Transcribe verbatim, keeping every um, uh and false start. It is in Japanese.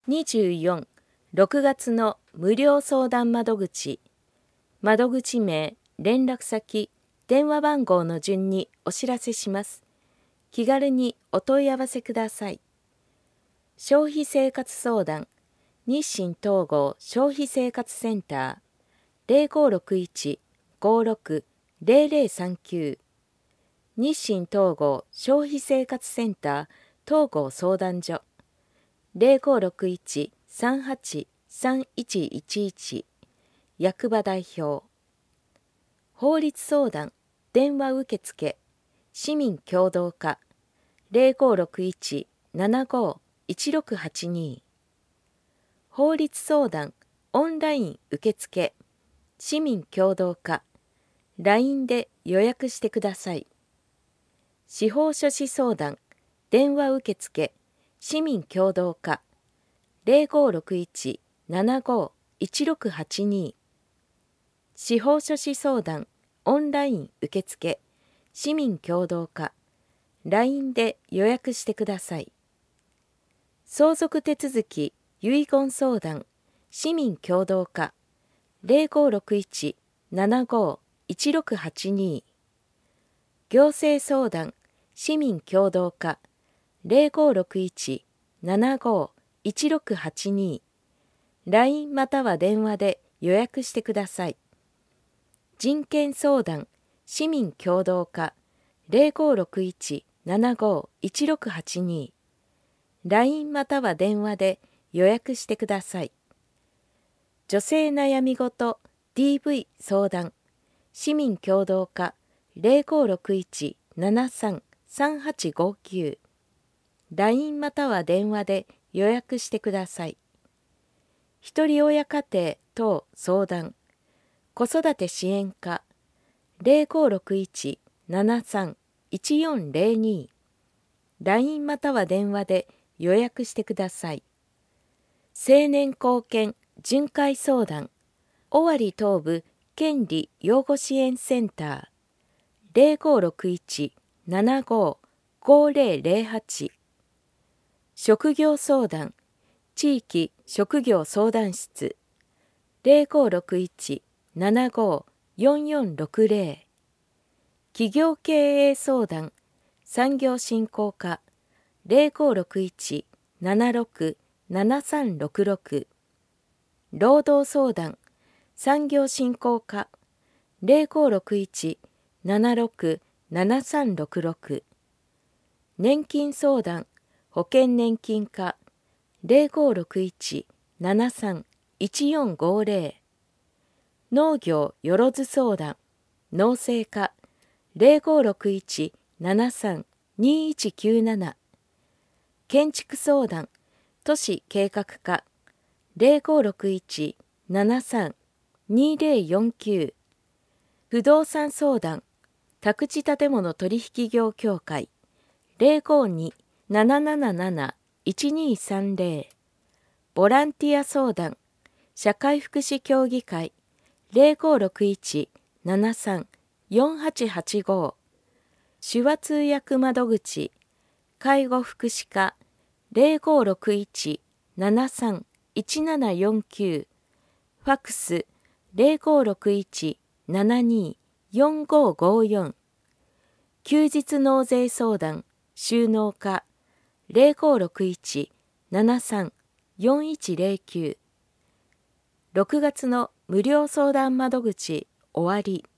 にじゅうよん、ろくがつの無料相談窓口。窓口名、連絡先、電話番号の順にお知らせします。気軽にお問い合わせください。消費生活相談、日清東郷消費生活センター、ゼロごろくいち ごろく ゼロゼロさんきゅう。日清東郷消費生活センター東郷相談所、ゼロごろくいち さんはち さんいちいちいち。役場代表。法律相談、電話受付、市民協働課、ゼロごろくいち ななご いちろくはちに。法律相談、オンライン受付、市民協働課、ライン で予約してください。司法書士相談、電話受付、市民協働課、ゼロごろくいち ななご いちろくはちに。司法書士相談、オンライン受付、市民協働課、ライン で予約してください。相続手続き、遺言相談、市民協働課、ゼロごろくいち ななご いちろくはちに。行政相談、市民協働課、ゼロごろくいち ななご いちろくはちに。ライン または電話で予約してください。人権相談、市民協働課、ゼロごろくいち ななご いちろくはちに。ライン または電話で予約してください。女性悩みごと ディーブイ 相談、市民協働課、ゼロごろくいち ななさん さんはちごきゅう。ライン または電話で予約してください。ひとり親家庭等相談、子育て支援課、ゼロごろくいち ななさん いちよんゼロに。ライン または電話で予約してください。青年後見巡回相談、尾張東部権利養護支援センター、ゼロごろくいち ななご ごゼロゼロはち。職業相談、地域職業相談室、ゼロごろくいち ななご よんよんろくゼロ。企業経営相談、産業振興課、ゼロごろくいち ななろく ななさんろくろく。労働相談、産業振興課、ゼロごろくいち ななろく ななさんろくろく。年金相談、保険年金課、ゼロごろくいち ななさん いちよんごゼロ。農業よろず相談、農政課、ゼロごろくいち ななさん にいちきゅうなな。建築相談、都市計画課、ゼロごろくいち ななさん にゼロよんきゅう。不動産相談、宅地建物取引業協会、ゼロごに ななななな いちにさんゼロ。ボランティア相談、社会福祉協議会、ゼロごろくいち ななさん よんはちはちご。手話通訳窓口、介護福祉課、ゼロごろくいち ななさん いちななよんきゅう。ファックス、ゼロごろくいち ななに よんごごよん。休日納税相談、収納課、ゼロごろくいち ななさん よんいちゼロきゅう。ろくがつの無料相談窓口終わり。